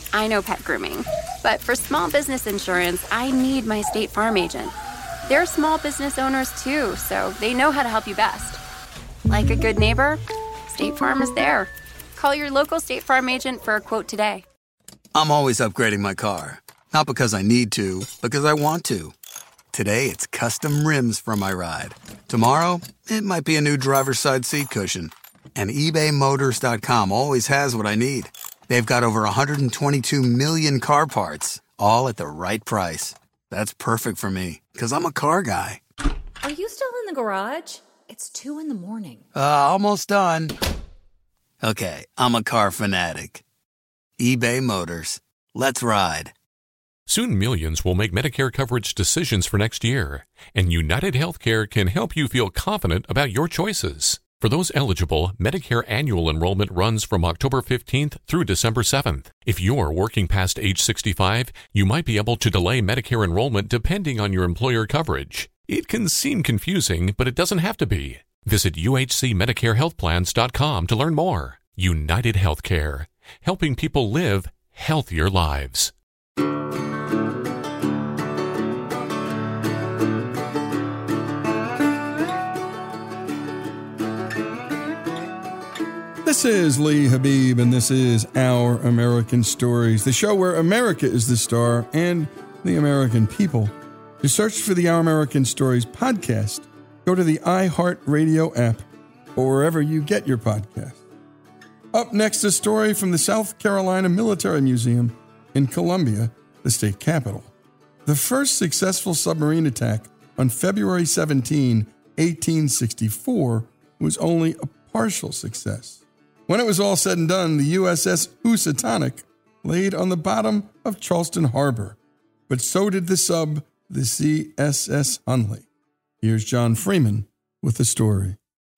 I know pet grooming. But for small business insurance, I need my State Farm agent. They're small business owners too, so they know how to help you best. Like a good neighbor, State Farm is there. Call your local State Farm agent for a quote today. I'm always upgrading my car. Not because I need to, because I want to. Today, it's custom rims for my ride. Tomorrow, it might be a new driver's side seat cushion. And ebaymotors.com always has what I need. They've got over 122 million car parts, all at the right price. That's perfect for me, because I'm a car guy. Are you still in the garage? It's 2 a.m. Almost done. Okay, I'm a car fanatic. eBay Motors. Let's ride. Soon millions will make Medicare coverage decisions for next year, and United Healthcare can help you feel confident about your choices. For those eligible, Medicare annual enrollment runs from October 15th through December 7th. If you're working past age 65, you might be able to delay Medicare enrollment depending on your employer coverage. It can seem confusing, but it doesn't have to be. Visit uhcmedicarehealthplans.com to learn more. United Healthcare, helping people live healthier lives. This is Lee Habib, and this is Our American Stories, the show where America is the star and the American people. To search for the Our American Stories podcast, go to the iHeartRadio app or wherever you get your podcast. Up next, a story from the South Carolina Military Museum in Columbia, the state capital. The first successful submarine attack on February 17, 1864, was only a partial success. When it was all said and done, the USS Housatonic laid on the bottom of Charleston Harbor, but so did the sub, the CSS Hunley. Here's John Freeman with the story.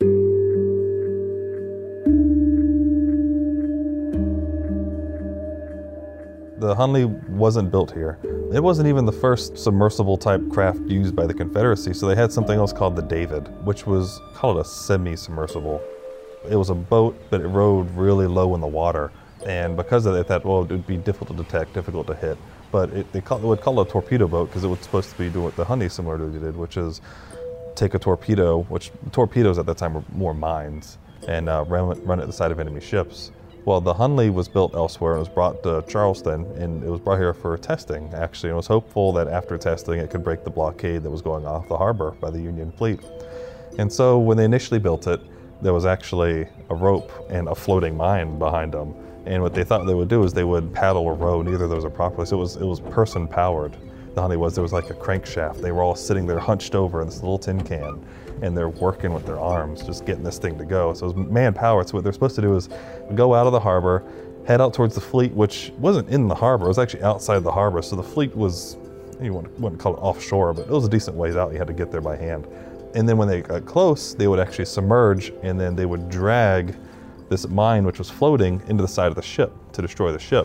The Hunley wasn't built here. It wasn't even the first submersible type craft used by the Confederacy, so they had something else called the David, which was called a semi-submersible. It was a boat, but it rode really low in the water, and because of that, they thought, well, it would be difficult to detect, difficult to hit. But they would call it a torpedo boat because it was supposed to be doing what the Hunley similar to did, which is take a torpedo, which torpedoes at that time were more mines, and run it at the side of enemy ships. Well, the Hunley was built elsewhere and was brought to Charleston, and it was brought here for testing, actually, and it was hopeful that after testing it could break the blockade that was going off the harbor by the Union fleet. And so when they initially built it, there was actually a rope and a floating mine behind them. And what they thought they would do is they would paddle or row. Neither of those are properly. So it was person powered. The Hunley was, there was like a crankshaft. They were all sitting there hunched over in this little tin can, and they're working with their arms, just getting this thing to go. So it was man powered. So what they're supposed to do is go out of the harbor, head out towards the fleet, which wasn't in the harbor. It was actually outside the harbor. So the fleet was, you wouldn't call it offshore, but it was a decent ways out. You had to get there by hand. And then when they got close, they would actually submerge, and then they would drag this mine, which was floating, into the side of the ship to destroy the ship.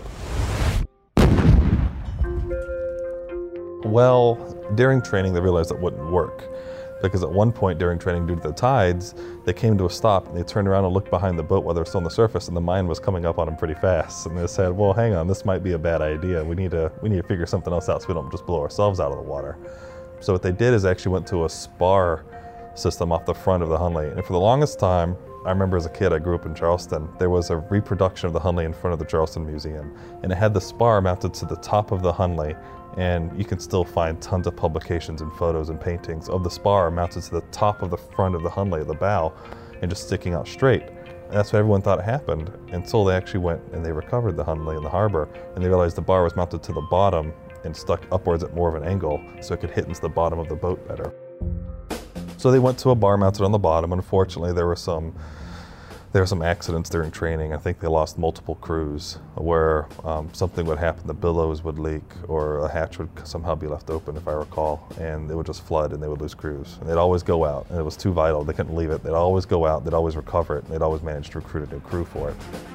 Well, during training, they realized that wouldn't work, because at one point during training, due to the tides, they came to a stop, and they turned around and looked behind the boat while they were still on the surface, and the mine was coming up on them pretty fast. And they said, well, hang on, this might be a bad idea. We need to figure something else out so we don't just blow ourselves out of the water. So what they did is actually went to a spar system off the front of the Hunley. And for the longest time, I remember as a kid, I grew up in Charleston, there was a reproduction of the Hunley in front of the Charleston Museum. And it had the spar mounted to the top of the Hunley, and you can still find tons of publications and photos and paintings of the spar mounted to the top of the front of the Hunley, the bow, and just sticking out straight. And that's what everyone thought happened, until they actually went and they recovered the Hunley in the harbor, and they realized the bar was mounted to the bottom and stuck upwards at more of an angle so it could hit into the bottom of the boat better. So they went to a bar mounted on the bottom. Unfortunately, there were some accidents during training. I think they lost multiple crews where something would happen, the billows would leak, or a hatch would somehow be left open, if I recall, and it would just flood and they would lose crews. And they'd always go out, and it was too vital. They couldn't leave it. They'd always go out, they'd always recover it, and they'd always manage to recruit a new crew for it.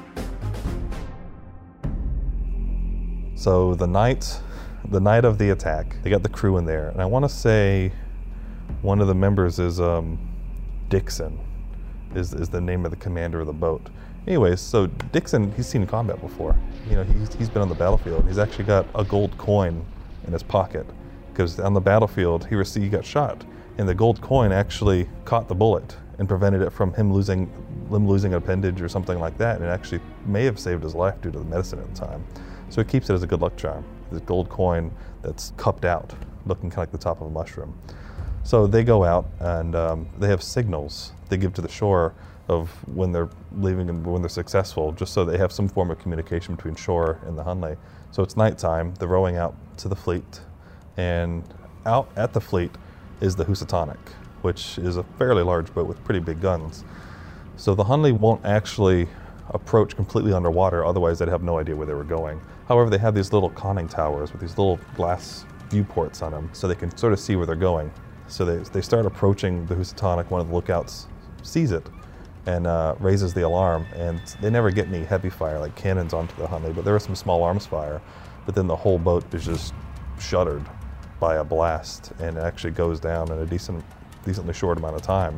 So the night of the attack, they got the crew in there, and I want to say one of the members is Dixon, is the name of the commander of the boat. Anyways, so Dixon, he's seen combat before. He's been on the battlefield. He's actually got a gold coin in his pocket because on the battlefield he got shot, and the gold coin actually caught the bullet and prevented it from him losing an appendage or something like that, and it actually may have saved his life due to the medicine at the time. So he keeps it as a good luck charm. This gold coin that's cupped out, looking kind of like the top of a mushroom. So they go out and they have signals they give to the shore of when they're leaving and when they're successful, just so they have some form of communication between shore and the Hunley. So it's nighttime, they're rowing out to the fleet, and out at the fleet is the Housatonic, which is a fairly large boat with pretty big guns. So the Hunley won't actually approach completely underwater, otherwise they'd have no idea where they were going. However, they have these little conning towers with these little glass viewports on them, so they can sort of see where they're going. So they start approaching the Housatonic. One of the lookouts sees it and raises the alarm, and they never get any heavy fire like cannons onto the Hunley, but there is some small arms fire. But then the whole boat is just shuttered by a blast, and it actually goes down in a decently short amount of time.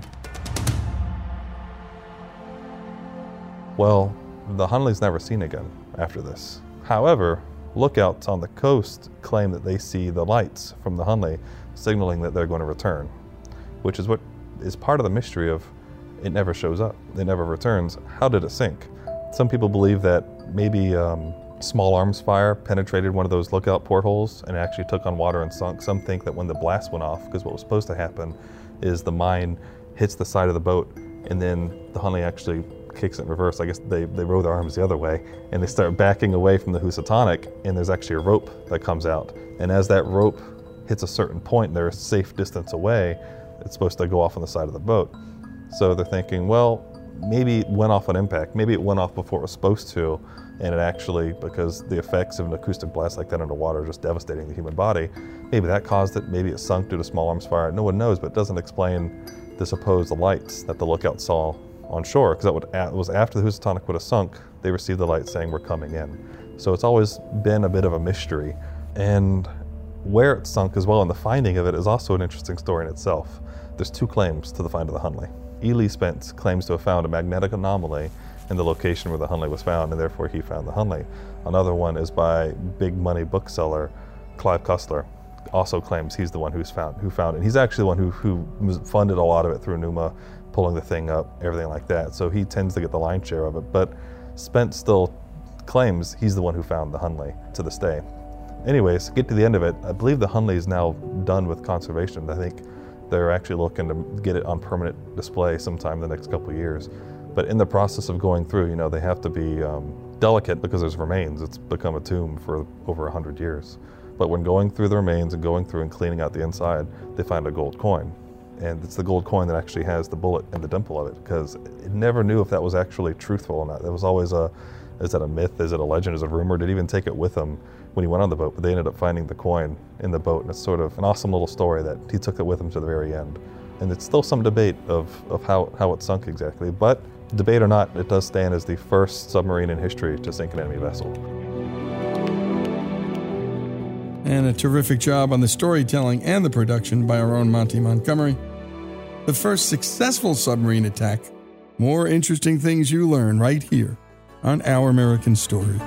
Well, the Hunley's never seen again after this. However, lookouts on the coast claim that they see the lights from the Hunley signaling that they're going to return, which is what is part of the mystery of it never shows up, it never returns. How did it sink? Some people believe that maybe small arms fire penetrated one of those lookout portholes and actually took on water and sunk. Some think that when the blast went off, because what was supposed to happen is the mine hits the side of the boat and then the Hunley actually kicks it in reverse. I guess they row their arms the other way and they start backing away from the Housatonic, and there's actually a rope that comes out. And as that rope hits a certain point and they're a safe distance away, it's supposed to go off on the side of the boat. So they're thinking, well, maybe it went off on impact. Maybe it went off before it was supposed to, and it actually, because the effects of an acoustic blast like that underwater are just devastating the human body, maybe that caused it. Maybe it sunk due to small arms fire. No one knows, but it doesn't explain the supposed lights that the lookout saw on shore, because that was after the Housatonic would have sunk, they received the light saying we're coming in. So it's always been a bit of a mystery. And where it sunk as well, and the finding of it is also an interesting story in itself. There's two claims to the find of the Hunley. E. Lee Spence claims to have found a magnetic anomaly in the location where the Hunley was found, and therefore he found the Hunley. Another one is by big money bookseller Clive Cussler. Also claims he's the one who found it. He's actually the one who funded a lot of it through Numa, pulling the thing up, everything like that. So he tends to get the lion's share of it, but Spence still claims he's the one who found the Hunley to this day. Anyways, get to the end of it. I believe the Hunley is now done with conservation. I think they're actually looking to get it on permanent display sometime in the next couple of years. But in the process of going through, they have to be delicate because there's remains. It's become a tomb for over 100 years. But when going through the remains and going through and cleaning out the inside, they find a gold coin. And it's the gold coin that actually has the bullet and the dimple of it, because it never knew if that was actually truthful or not. There was always is that a myth? Is it a legend? Is it a rumor? Did he even take it with him when he went on the boat? But they ended up finding the coin in the boat, and it's sort of an awesome little story that he took it with him to the very end. And it's still some debate of how it sunk exactly, but debate or not, it does stand as the first submarine in history to sink an enemy vessel. And a terrific job on the storytelling and the production by our own Monty Montgomery. The first successful submarine attack. More interesting things you learn right here on Our American Story.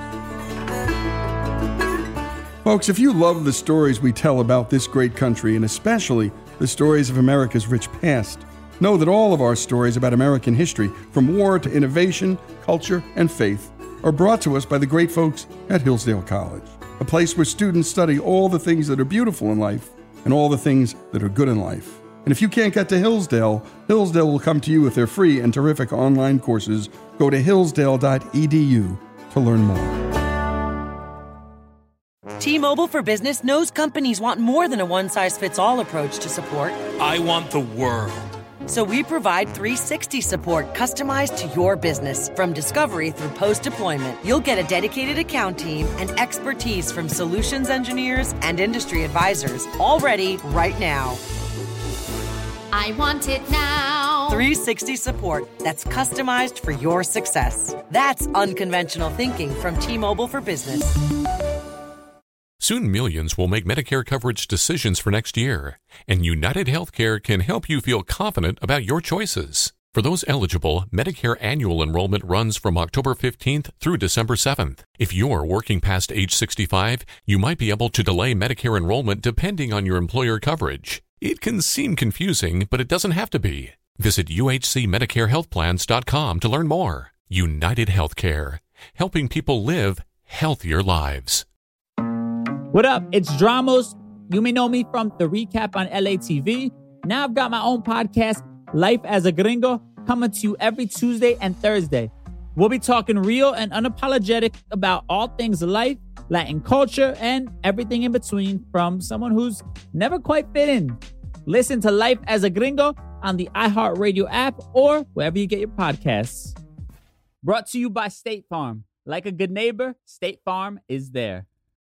Folks, if you love the stories we tell about this great country, and especially the stories of America's rich past, know that all of our stories about American history, from war to innovation, culture, and faith, are brought to us by the great folks at Hillsdale College, a place where students study all the things that are beautiful in life and all the things that are good in life. And if you can't get to Hillsdale, Hillsdale will come to you with their free and terrific online courses. Go to hillsdale.edu to learn more. T-Mobile for Business knows companies want more than a one-size-fits-all approach to support. I want the world. So we provide 360 support customized to your business. From discovery through post-deployment, you'll get a dedicated account team and expertise from solutions engineers and industry advisors, all ready right now. I want it now. 360 support that's customized for your success. That's unconventional thinking from T-Mobile for Business. Soon millions will make Medicare coverage decisions for next year, and United Healthcare can help you feel confident about your choices. For those eligible, Medicare annual enrollment runs from October 15th through December 7th. If you're working past age 65, you might be able to delay Medicare enrollment depending on your employer coverage. It can seem confusing, but it doesn't have to be. Visit uhcmedicarehealthplans.com to learn more. United Healthcare, helping people live healthier lives. What up? It's Dramos. You may know me from the recap on LATV. Now I've got my own podcast, Life as a Gringo, coming to you every Tuesday and Thursday. We'll be talking real and unapologetic about all things life, Latin culture, and everything in between from someone who's never quite fit in. Listen to Life as a Gringo on the iHeartRadio app or wherever you get your podcasts. Brought to you by State Farm. Like a good neighbor, State Farm is there.